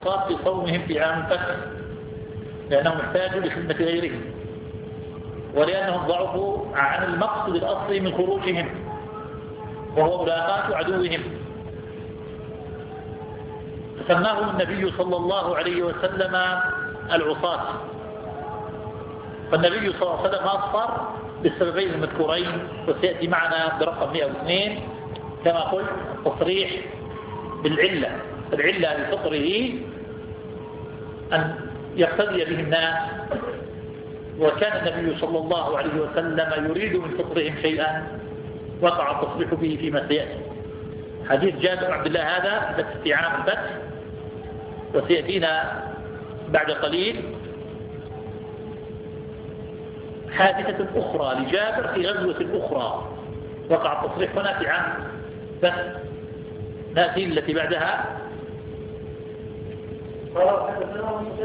في صومهم في عام الفتح لأنهم احتاجوا لخدمة غيرهم ولأنهم ضعفوا عن المقصد الأصلي من خروجهم وهو ملاقاة عدوهم، فسماهم النبي صلى الله عليه وسلم العصاة. فالنبي صلى الله عليه وسلم أصفر بالسببين المذكورين، وسيأتي معنا برقم 102 كما قلت تصريح بالعلة. العلة لفطره أن يقتدي به الناس، وكان النبي صلى الله عليه وسلم يريد من فطرهم شيئا وقع التصريح به فيما سيأتي. حديث جابر بن عبد الله هذا في عام الفتح، وسيأتينا بعد قليل حادثة أخرى لجابر في غزوة أخرى وقع التصريح هنا في عام فتح. نأتي التي بعدها. قال حدثنا